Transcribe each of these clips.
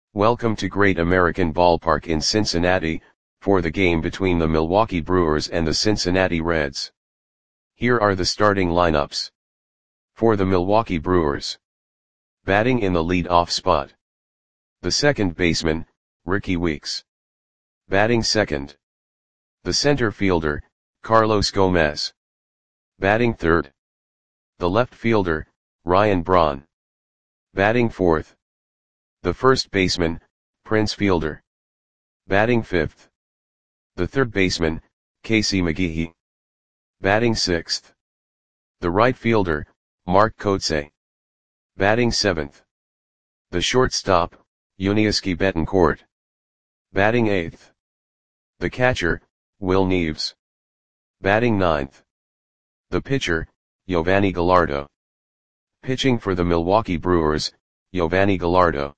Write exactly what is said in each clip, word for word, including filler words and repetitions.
Welcome to Great American Ballpark in Cincinnati, for the game between the Milwaukee Brewers and the Cincinnati Reds. Here are the starting lineups. For the Milwaukee Brewers. Batting in the lead-off spot. The second baseman, Rickie Weeks. Batting second. The center fielder, Carlos Gomez. Batting third. The left fielder, Ryan Braun. Batting fourth. The first baseman, Prince Fielder. Batting fifth. The third baseman, Casey McGehee. Batting sixth. The right fielder, Mark Kotsay. Batting seventh. The shortstop, Yuniesky Betancourt. Batting eighth. The catcher, Will Neves. Batting ninth. The pitcher, Yovani Gallardo. Pitching for the Milwaukee Brewers, Yovani Gallardo.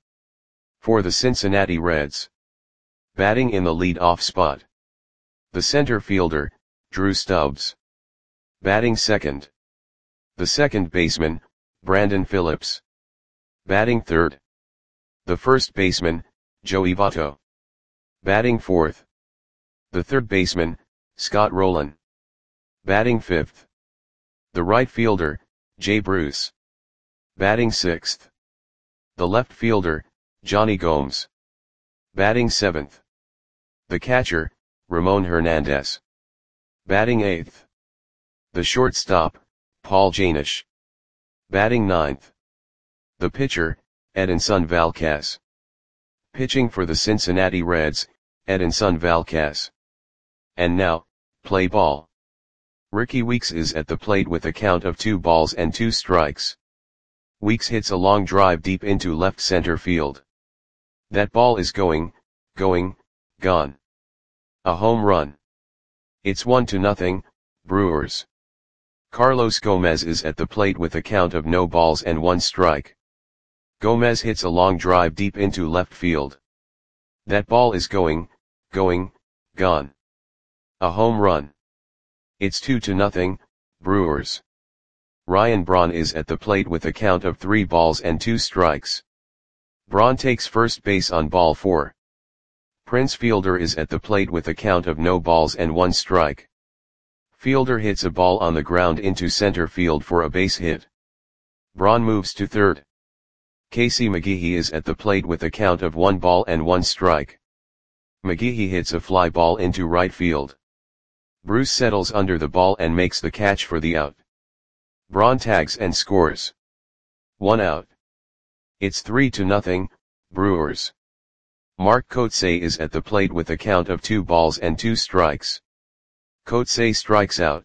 For the Cincinnati Reds. Batting in the lead-off spot. The center fielder, Drew Stubbs. Batting second. The second baseman, Brandon Phillips. Batting third. The first baseman, Joey Votto. Batting fourth. The third baseman, Scott Rolen. Batting fifth. The right fielder, Jay Bruce. Batting sixth. The left fielder, Johnny Gomes. Batting seventh. The catcher, Ramon Hernandez. Batting eighth. The shortstop, Paul Janish. Batting ninth. The pitcher, Edinson Valquez. Pitching for the Cincinnati Reds, Edinson Valquez. And now, play ball. Rickie Weeks is at the plate with a count of two balls and two strikes. Weeks hits a long drive deep into left center field. That ball is going, going, gone. A home run. It's one to nothing, Brewers. Carlos Gomez is at the plate with a count of no balls and one strike. Gomez hits a long drive deep into left field. That ball is going, going, gone. A home run. It's two to nothing, Brewers. Ryan Braun is at the plate with a count of three balls and two strikes. Braun takes first base on ball four. Prince Fielder is at the plate with a count of no balls and one strike. Fielder hits a ball on the ground into center field for a base hit. Braun moves to third. Casey McGehee is at the plate with a count of one ball and one strike. McGehee hits a fly ball into right field. Bruce settles under the ball and makes the catch for the out. Braun tags and scores. One out. It's three to nothing, Brewers. Mark Kotsay is at the plate with a count of two balls and two strikes. Kotsay strikes out.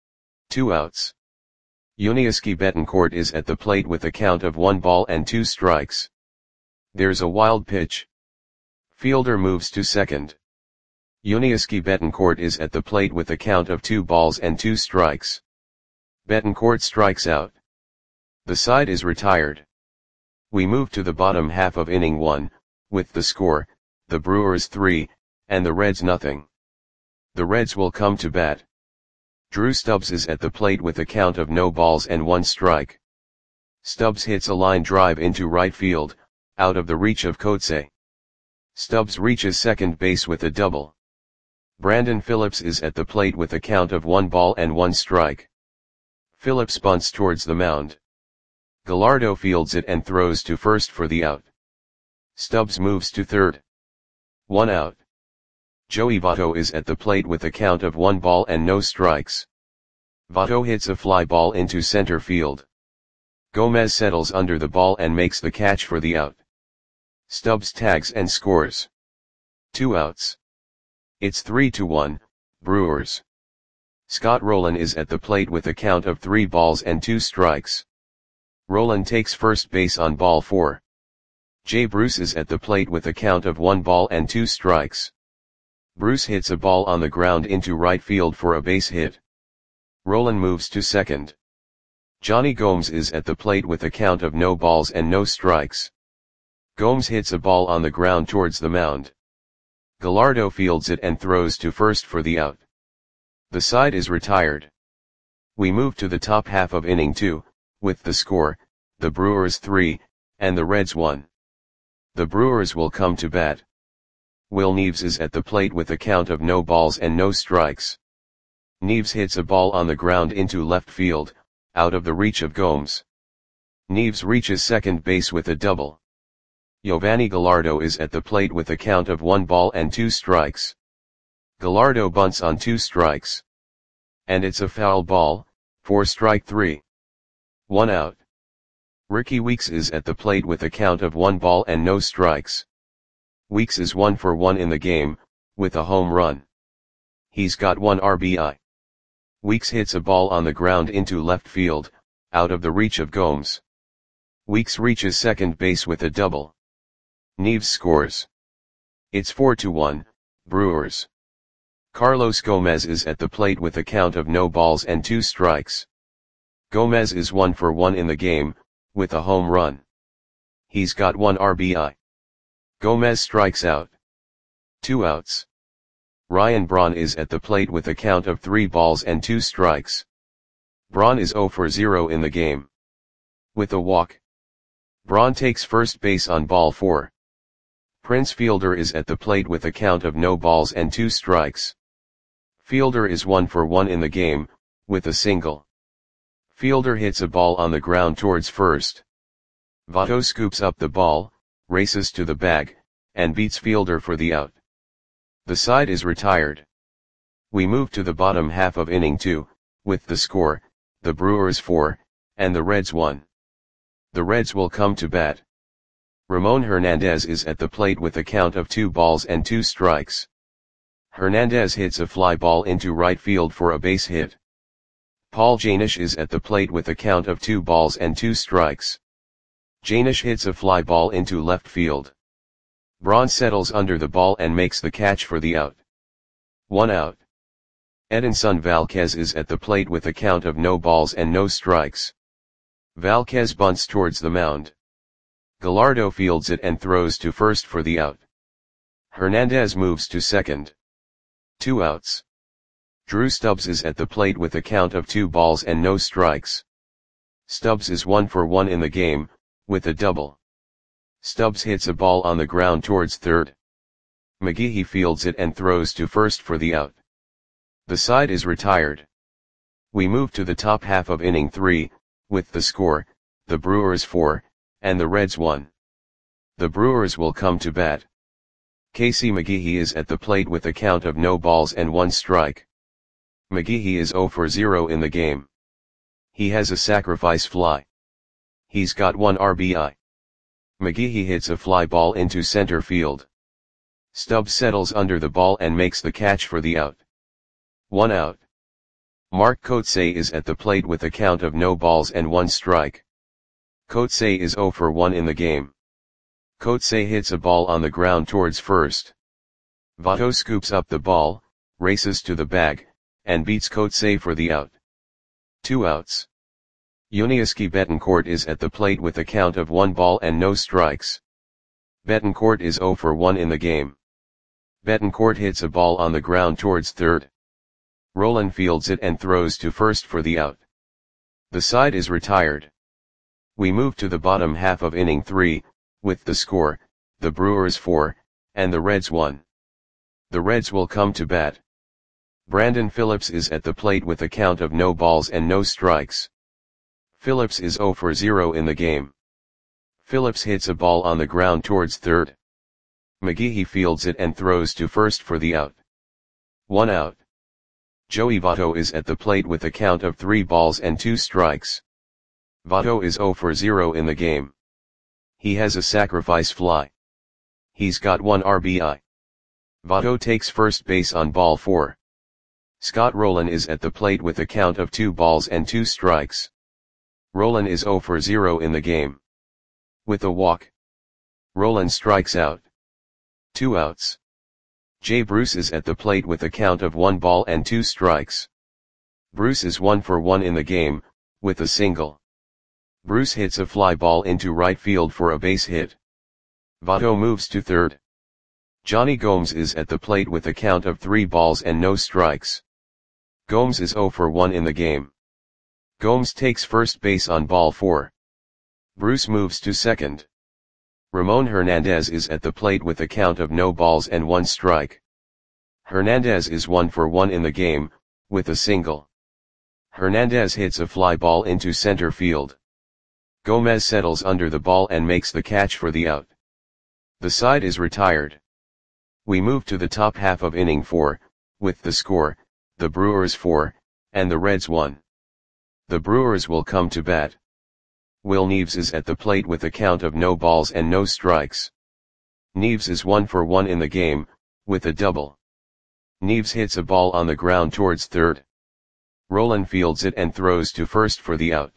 Two outs. Yuniesky Betancourt is at the plate with a count of one ball and two strikes. There's a wild pitch. Fielder moves to second. Yuniesky Betancourt is at the plate with a count of two balls and two strikes. Betancourt strikes out. The side is retired. We move to the bottom half of inning one, with the score, the Brewers three, and the Reds nothing. The Reds will come to bat. Drew Stubbs is at the plate with a count of no balls and one strike. Stubbs hits a line drive into right field, out of the reach of Kotsay. Stubbs reaches second base with a double. Brandon Phillips is at the plate with a count of one ball and one strike. Phillips bunts towards the mound. Gallardo fields it and throws to first for the out. Stubbs moves to third. One out. Joey Votto is at the plate with a count of one ball and no strikes. Votto hits a fly ball into center field. Gomez settles under the ball and makes the catch for the out. Stubbs tags and scores. Two outs. It's three to one, Brewers. Scott Rolen is at the plate with a count of three balls and two strikes. Rolen takes first base on ball four. Jay Bruce is at the plate with a count of one ball and two strikes. Bruce hits a ball on the ground into right field for a base hit. Rolen moves to second. Johnny Gomes is at the plate with a count of no balls and no strikes. Gomes hits a ball on the ground towards the mound. Gallardo fields it and throws to first for the out. The side is retired. We move to the top half of inning two, with the score, the Brewers three, and the Reds one. The Brewers will come to bat. Will Neves is at the plate with a count of no balls and no strikes. Neves hits a ball on the ground into left field, out of the reach of Gomes. Neves reaches second base with a double. Giovanni Gallardo is at the plate with a count of one ball and two strikes. Gallardo bunts on two strikes. And it's a foul ball, for strike three. One out. Ricky Weeks is at the plate with a count of one ball and no strikes. Weeks is one for one in the game, with a home run. He's got one R B I. Weeks hits a ball on the ground into left field, out of the reach of Gomes. Weeks reaches second base with a double. Neves scores. It's four to one, Brewers. Carlos Gomez is at the plate with a count of no balls and two strikes. Gomez is one for one in the game, with a home run. He's got one R B I. Gomez strikes out. Two outs. Ryan Braun is at the plate with a count of three balls and two strikes. Braun is zero for zero in the game. With a walk. Braun takes first base on ball four. Prince Fielder is at the plate with a count of no balls and two strikes. Fielder is one for one in the game, with a single. Fielder hits a ball on the ground towards first. Votto scoops up the ball, races to the bag, and beats Fielder for the out. The side is retired. We move to the bottom half of inning two, with the score, the Brewers four, and the Reds one. The Reds will come to bat. Ramon Hernandez is at the plate with a count of two balls and two strikes. Hernandez hits a fly ball into right field for a base hit. Paul Janish is at the plate with a count of two balls and two strikes. Janish hits a fly ball into left field. Braun settles under the ball and makes the catch for the out. One out. Edinson Valquez is at the plate with a count of no balls and no strikes. Valquez bunts towards the mound. Gallardo fields it and throws to first for the out. Hernandez moves to second. Two outs. Drew Stubbs is at the plate with a count of two balls and no strikes. Stubbs is one for one in the game, with a double. Stubbs hits a ball on the ground towards third. McGehee fields it and throws to first for the out. The side is retired. We move to the top half of inning three, with the score, the Brewers four, and the Reds one. The Brewers will come to bat. Casey McGehee is at the plate with a count of no balls and one strike. McGehee is zero for zero in the game. He has a sacrifice fly. He's got one R B I. McGehee hits a fly ball into center field. Stubbs settles under the ball and makes the catch for the out. One out. Mark Kotsay is at the plate with a count of no balls and one strike. Kotsay is zero for one in the game. Kotsay hits a ball on the ground towards first. Votto scoops up the ball, races to the bag, and beats Kotsay for the out. Two outs. Yuniesky Betancourt is at the plate with a count of one ball and no strikes. Betancourt is zero for one in the game. Betancourt hits a ball on the ground towards third. Roland fields it and throws to first for the out. The side is retired. We move to the bottom half of inning three, with the score, the Brewers four, and the Reds one. The Reds will come to bat. Brandon Phillips is at the plate with a count of no balls and no strikes. Phillips is zero for zero in the game. Phillips hits a ball on the ground towards third. McGehee fields it and throws to first for the out. One out. Joey Votto is at the plate with a count of three balls and two strikes. Votto is zero for zero in the game. He has a sacrifice fly. He's got one R B I. Votto takes first base on ball four. Scott Rolen is at the plate with a count of two balls and two strikes. Rolen is zero for zero in the game. With a walk. Rolen strikes out. Two outs. Jay Bruce is at the plate with a count of one ball and two strikes. Bruce is one for one in the game, with a single. Bruce hits a fly ball into right field for a base hit. Votto moves to third. Johnny Gomes is at the plate with a count of three balls and no strikes. Gomes is zero for one in the game. Gomes takes first base on ball four. Bruce moves to second. Ramon Hernandez is at the plate with a count of no balls and one strike. Hernandez is one for one in the game, with a single. Hernandez hits a fly ball into center field. Gomez settles under the ball and makes the catch for the out. The side is retired. We move to the top half of inning four, with the score, the Brewers four, and the Reds one. The Brewers will come to bat. Will Neves is at the plate with a count of no balls and no strikes. Neves is one for one in the game, with a double. Neves hits a ball on the ground towards third. Rolen fields it and throws to first for the out.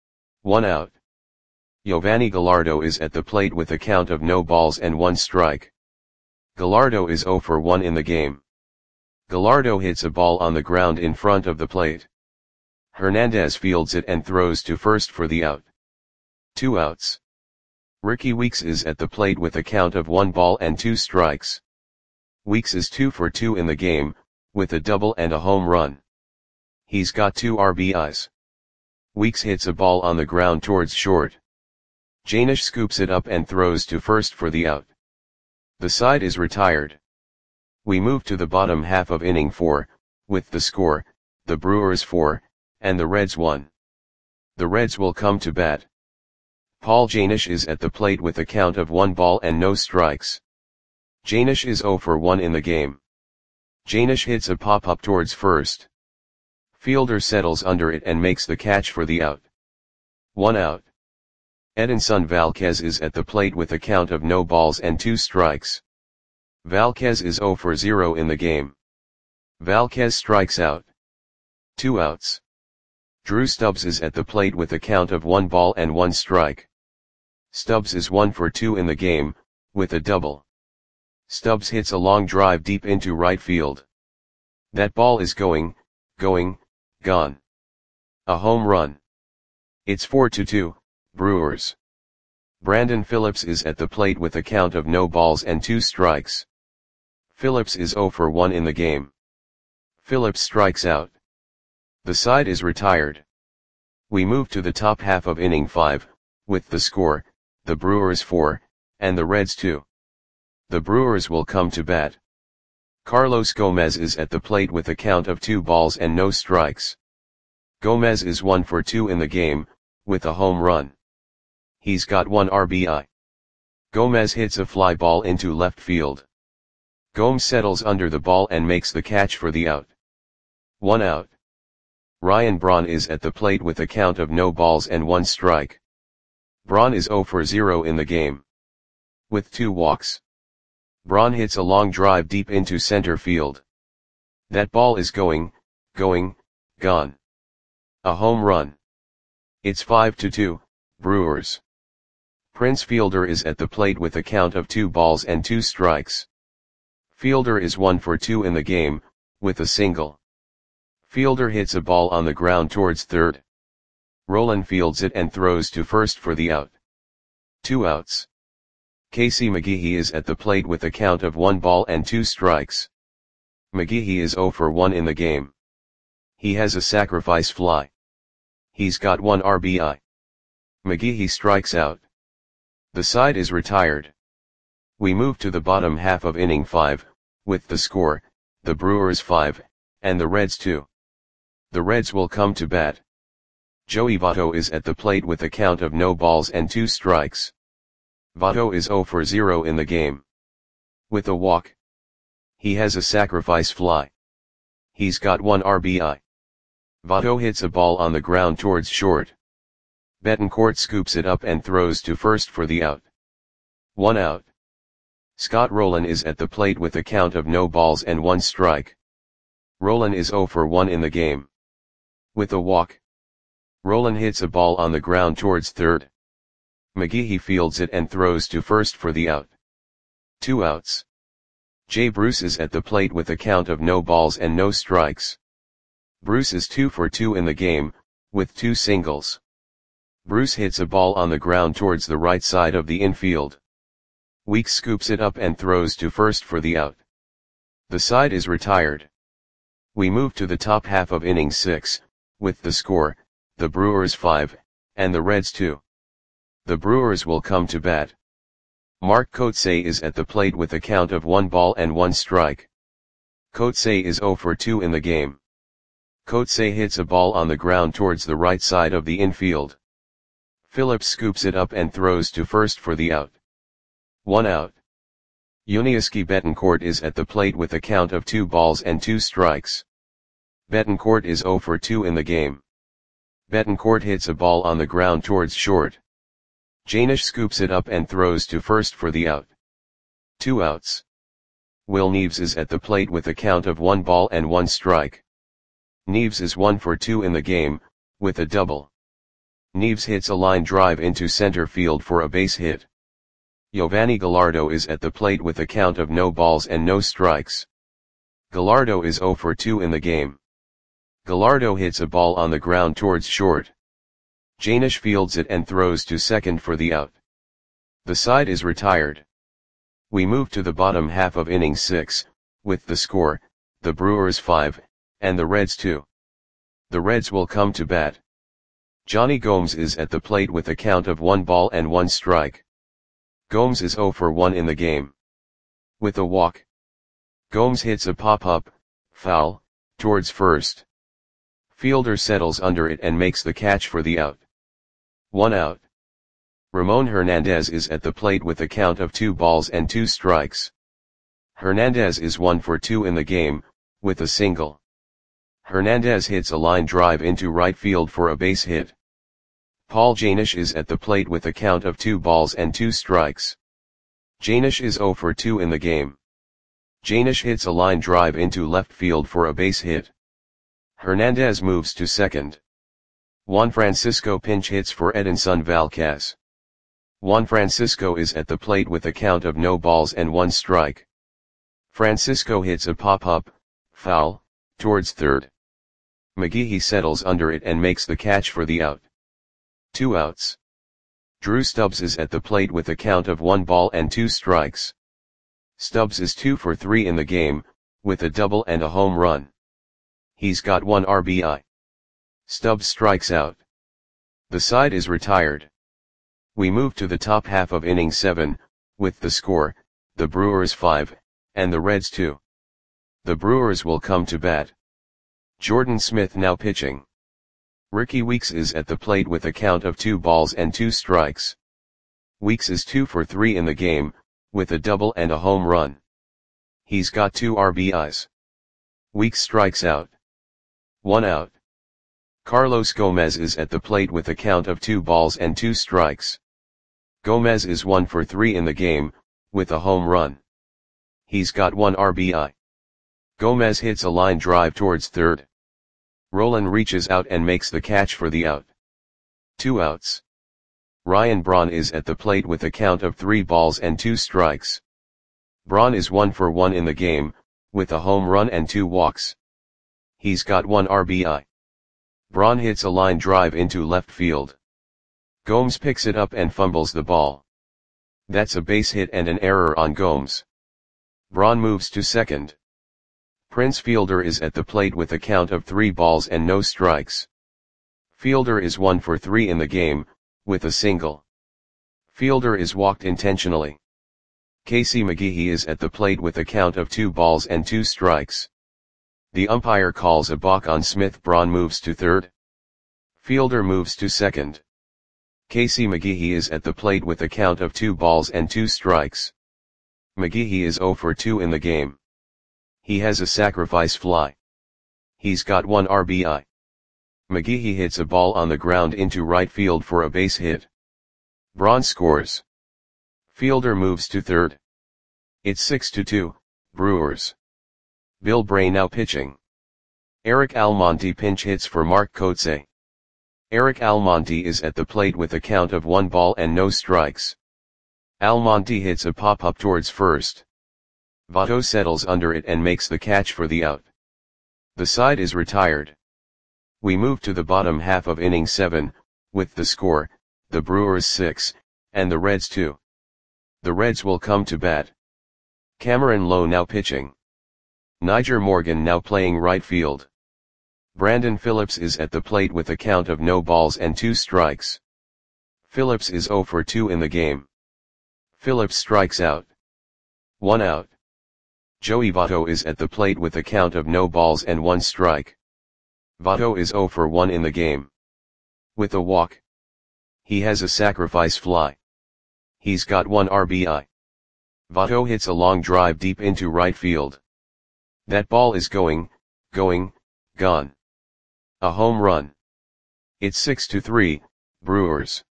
One out. Giovanni Gallardo is at the plate with a count of no balls and one strike. Gallardo is zero for one in the game. Gallardo hits a ball on the ground in front of the plate. Hernandez fields it and throws to first for the out. Two outs. Ricky Weeks is at the plate with a count of one ball and two strikes. Weeks is two for two in the game, with a double and a home run. He's got two R B Is. Weeks hits a ball on the ground towards short. Jainish scoops it up and throws to first for the out. The side is retired. We move to the bottom half of inning four, with the score, the Brewers four, and the Reds one. The Reds will come to bat. Paul Jainish is at the plate with a count of one ball and no strikes. Jainish is zero for one in the game. Jainish hits a pop-up towards first. Fielder settles under it and makes the catch for the out. One out. Edinson Valquez is at the plate with a count of no balls and two strikes. Valquez is zero for zero in the game. Valquez strikes out. Two outs. Drew Stubbs is at the plate with a count of one ball and one strike. Stubbs is one for two in the game, with a double. Stubbs hits a long drive deep into right field. That ball is going, going, gone. A home run. It's four to two, Brewers. Brandon Phillips is at the plate with a count of no balls and two strikes. Phillips is zero for one in the game. Phillips strikes out. The side is retired. We move to the top half of inning five, with the score, the Brewers four, and the Reds two. The Brewers will come to bat. Carlos Gomez is at the plate with a count of two balls and no strikes. Gomez is one for two in the game, with a home run. He's got one R B I. Gomez hits a fly ball into left field. Gomes settles under the ball and makes the catch for the out. One out. Ryan Braun is at the plate with a count of no balls and one strike. Braun is zero for zero in the game. With two walks. Braun hits a long drive deep into center field. That ball is going, going, gone. A home run. It's five to two, Brewers. Prince Fielder is at the plate with a count of two balls and two strikes. Fielder is one for two in the game, with a single. Fielder hits a ball on the ground towards third. Rolen fields it and throws to first for the out. Two outs. Casey McGehee is at the plate with a count of one ball and two strikes. McGehee is zero for one in the game. He has a sacrifice fly. He's got one R B I. McGehee strikes out. The side is retired. We move to the bottom half of inning five, with the score, the Brewers five, and the Reds two. The Reds will come to bat. Joey Votto is at the plate with a count of no balls and two strikes. Votto is zero for zero in the game. With a walk. He has a sacrifice fly. He's got one R B I. Votto hits a ball on the ground towards short. Betancourt scoops it up and throws to first for the out. One out. Scott Rolen is at the plate with a count of no balls and one strike. Rolen is zero for one in the game. With a walk. Rolen hits a ball on the ground towards third. McGehee fields it and throws to first for the out. Two outs. Jay Bruce is at the plate with a count of no balls and no strikes. Bruce is two for two in the game, with two singles. Bruce hits a ball on the ground towards the right side of the infield. Weeks scoops it up and throws to first for the out. The side is retired. We move to the top half of inning six, with the score, the Brewers five, and the Reds two. The Brewers will come to bat. Mark Kotsay is at the plate with a count of one ball and one strike. Kotsay is zero for two in the game. Kotsay hits a ball on the ground towards the right side of the infield. Phillips scoops it up and throws to first for the out. One out. Yuniesky Betancourt is at the plate with a count of two balls and two strikes. Betancourt is zero for two in the game. Betancourt hits a ball on the ground towards short. Jainish scoops it up and throws to first for the out. Two outs. Will Neves is at the plate with a count of one ball and one strike. Neves is one for two in the game, with a double. Neves hits a line drive into center field for a base hit. Giovanni Gallardo is at the plate with a count of no balls and no strikes. Gallardo is zero for two in the game. Gallardo hits a ball on the ground towards short. Jainish fields it and throws to second for the out. The side is retired. We move to the bottom half of inning six, with the score, the Brewers five, and the Reds two. The Reds will come to bat. Johnny Gomes is at the plate with a count of one ball and one strike. Gomes is zero for one in the game. With a walk. Gomes hits a pop-up, foul, towards first. Fielder settles under it and makes the catch for the out. One out. Ramon Hernandez is at the plate with a count of two balls and two strikes. Hernandez is one for two in the game, with a single. Hernandez hits a line drive into right field for a base hit. Paul Jainish is at the plate with a count of two balls and two strikes. Jainish is zero for two in the game. Jainish hits a line drive into left field for a base hit. Hernandez moves to second. Juan Francisco pinch hits for Edinson Valquez. Juan Francisco is at the plate with a count of no balls and one strike. Francisco hits a pop-up, foul, towards third. McGehee settles under it and makes the catch for the out. Two outs. Drew Stubbs is at the plate with a count of one ball and two strikes. Stubbs is two for three in the game, with a double and a home run. He's got one R B I. Stubbs strikes out. The side is retired. We move to the top half of inning seven, with the score, the Brewers five, and the Reds two. The Brewers will come to bat. Jordan Smith now pitching. Ricky Weeks is at the plate with a count of two balls and two strikes. Weeks is two for three in the game, with a double and a home run. He's got two R B Is. Weeks strikes out. One out. Carlos Gomez is at the plate with a count of two balls and two strikes. Gomez is one for three in the game, with a home run. He's got one R B I. Gomez hits a line drive towards third. Roland reaches out and makes the catch for the out. Two outs. Ryan Braun is at the plate with a count of three balls and two strikes. Braun is one for one in the game, with a home run and two walks. He's got one R B I. Braun hits a line drive into left field. Gomes picks it up and fumbles the ball. That's a base hit and an error on Gomes. Braun moves to second. Prince Fielder is at the plate with a count of three balls and no strikes. Fielder is one for three in the game, with a single. Fielder is walked intentionally. Casey McGehee is at the plate with a count of two balls and two strikes. The umpire calls a balk on Smith. Braun moves to third. Fielder moves to second. Casey McGehee is at the plate with a count of two balls and two strikes. McGehee is zero for two in the game. He has a sacrifice fly. He's got one R B I. McGehee hits a ball on the ground into right field for a base hit. Braun scores. Fielder moves to third. It's six to two, Brewers. Bill Bray now pitching. Eric Almonte pinch hits for Mark Kotsay. Eric Almonte is at the plate with a count of one ball and no strikes. Almonte hits a pop-up towards first. Votto settles under it and makes the catch for the out. The side is retired. We move to the bottom half of inning seven, with the score, the Brewers six, and the Reds two. The Reds will come to bat. Cameron Lowe now pitching. Niger Morgan now playing right field. Brandon Phillips is at the plate with a count of no balls and two strikes. Phillips is zero for two in the game. Phillips strikes out. One out. Joey Votto is at the plate with a count of no balls and one strike. Votto is zero for one in the game. With a walk. He has a sacrifice fly. He's got one R B I. Votto hits a long drive deep into right field. That ball is going, going, gone. A home run. It's six to three, Brewers.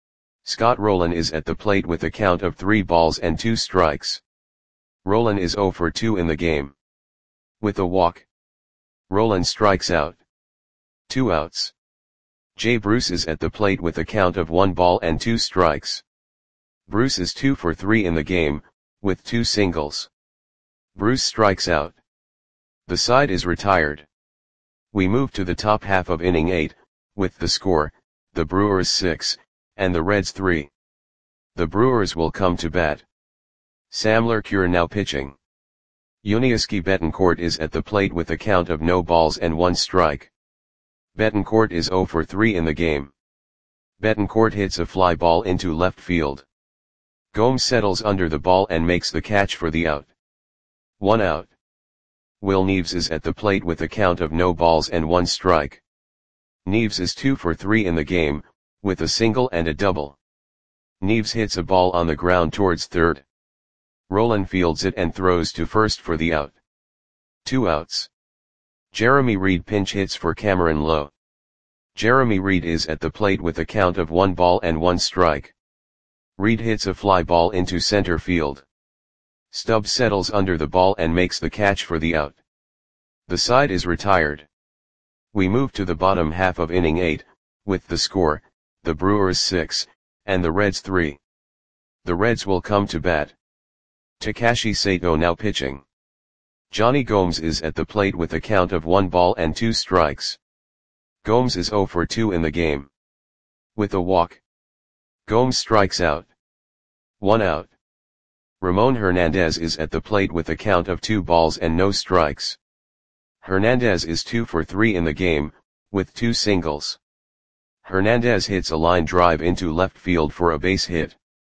Scott Rolen is at the plate with a count of three balls and two strikes. Rolen is zero for two in the game. With a walk. Rolen strikes out. Two outs. Jay Bruce is at the plate with a count of one ball and two strikes. Bruce is two for three in the game, with two singles. Bruce strikes out. The side is retired. We move to the top half of inning eight, with the score, the Brewers six, and the Reds three. The Brewers will come to bat. Sam Lercure now pitching. Yuniesky Betancourt is at the plate with a count of no balls and one strike. Betancourt is zero for three in the game. Betancourt hits a fly ball into left field. Gomes settles under the ball and makes the catch for the out. One out. Will Neves is at the plate with a count of no balls and one strike. Neves is two for three in the game, with a single and a double. Neves hits a ball on the ground towards third. Rolen fields it and throws to first for the out. Two outs. Jeremy Reed pinch hits for Cameron Lowe. Jeremy Reed is at the plate with a count of one ball and one strike. Reed hits a fly ball into center field. Stubbs settles under the ball and makes the catch for the out. The side is retired. We move to the bottom half of inning eight, with the score, the Brewers six, and the Reds three. The Reds will come to bat. Takashi Sato now pitching. Johnny Gomes is at the plate with a count of one ball and two strikes. Gomes is zero for two in the game. With a walk. Gomes strikes out. One out. Ramon Hernandez is at the plate with a count of two balls and no strikes. Hernandez is two for three in the game, with two singles. Hernandez hits a line drive into left field for a base hit.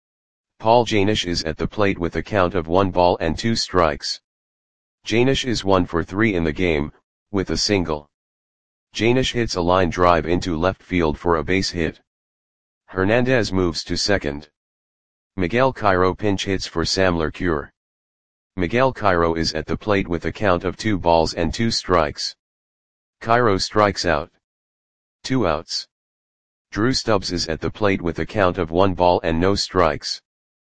Paul Janish is at the plate with a count of one ball and two strikes. Janish is one for three in the game, with a single. Janish hits a line drive into left field for a base hit. Hernandez moves to second. Miguel Cairo pinch hits for Sam Lercure. Miguel Cairo is at the plate with a count of two balls and two strikes. Cairo strikes out. Two outs. Drew Stubbs is at the plate with a count of one ball and no strikes.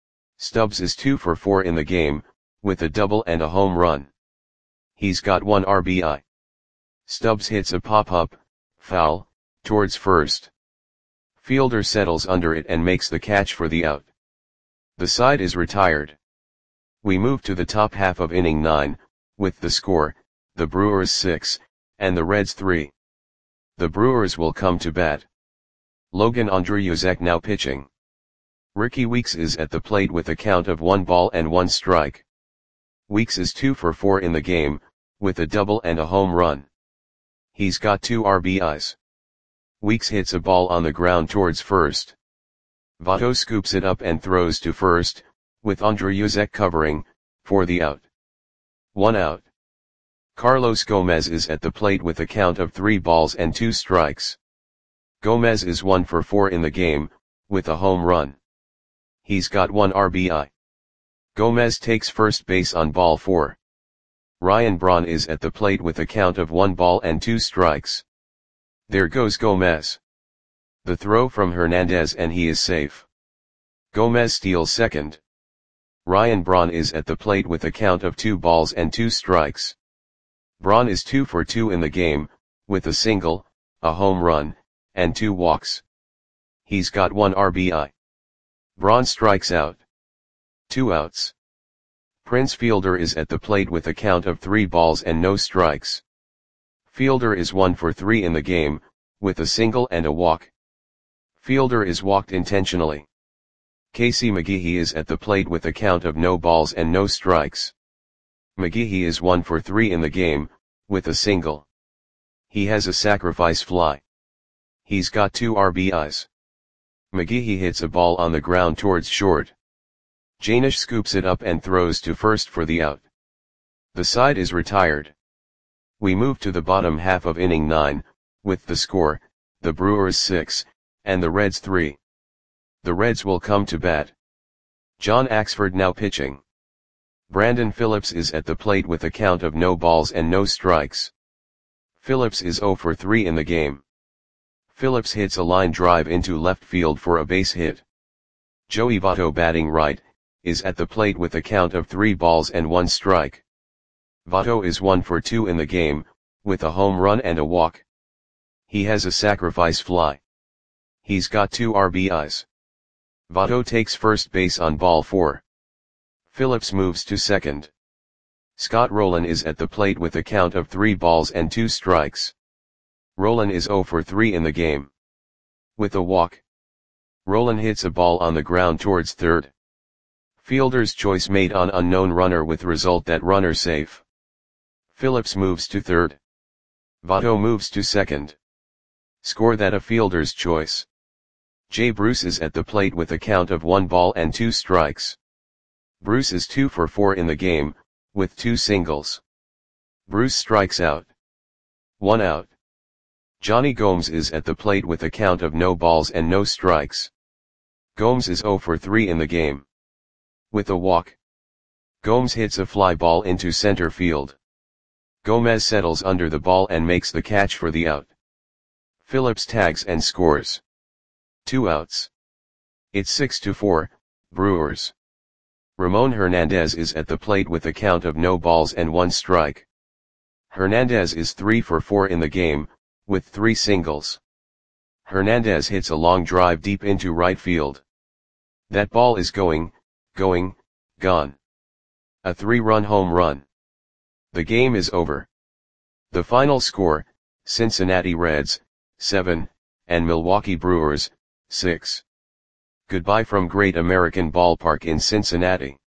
Stubbs is two for four in the game, with a double and a home run. He's got one R B I. Stubbs hits a pop-up, foul, towards first. Fielder settles under it and makes the catch for the out. The side is retired. We move to the top half of inning nine, with the score, the Brewers six, and the Reds three. The Brewers will come to bat. Logan Andreyuzek now pitching. Ricky Weeks is at the plate with a count of one ball and one strike. Weeks is two for four in the game, with a double and a home run. He's got two R B Is. Weeks hits a ball on the ground towards first. Votto scoops it up and throws to first, with Andreyuzek covering, for the out. One out. Carlos Gomez is at the plate with a count of three balls and two strikes. Gomez is one for four in the game, with a home run. He's got one R B I. Gomez takes first base on ball four. Ryan Braun is at the plate with a count of one ball and two strikes. There goes Gomez. The throw from Hernandez and he is safe. Gomez steals second. Ryan Braun is at the plate with a count of two balls and two strikes. Braun is two for two in the game, with a single, a home run, and two walks. He's got one R B I. Braun strikes out. Two outs. Prince Fielder is at the plate with a count of three balls and no strikes. Fielder is one for three in the game, with a single and a walk. Fielder is walked intentionally. Casey McGehee is at the plate with a count of no balls and no strikes. McGehee is one for three in the game, with a single. He has a sacrifice fly. He's got two R B Is. McGehee hits a ball on the ground towards short. Janish scoops it up and throws to first for the out. The side is retired. We move to the bottom half of inning nine, with the score, the Brewers six, and the Reds three. The Reds will come to bat. John Axford now pitching. Brandon Phillips is at the plate with a count of no balls and no strikes. Phillips is oh for three in the game. Phillips hits a line drive into left field for a base hit. Joey Votto, batting right, is at the plate with a count of three balls and one strike. Votto is one for two in the game, with a home run and a walk. He has a sacrifice fly. He's got two R B Is. Votto takes first base on ball four. Phillips moves to second. Scott Rolen is at the plate with a count of three balls and two strikes. Rolen is oh for three in the game. With a walk. Rolen hits a ball on the ground towards third. Fielder's choice made on unknown runner with result that runner safe. Phillips moves to third. Votto moves to second. Score that a fielder's choice. Jay Bruce is at the plate with a count of one ball and two strikes. Bruce is two for four in the game, with two singles. Bruce strikes out. One out. Johnny Gomes is at the plate with a count of no balls and no strikes. Gomes is oh for three in the game. With a walk. Gomes hits a fly ball into center field. Gomez settles under the ball and makes the catch for the out. Phillips tags and scores. Two outs. It's six to four, Brewers. Ramon Hernandez is at the plate with a count of no balls and one strike. Hernandez is three for four in the game, with three singles. Hernandez hits a long drive deep into right field. That ball is going, going, gone. A three-run home run. The game is over. The final score, Cincinnati Reds, seven, and Milwaukee Brewers, six. Goodbye from Great American Ballpark in Cincinnati.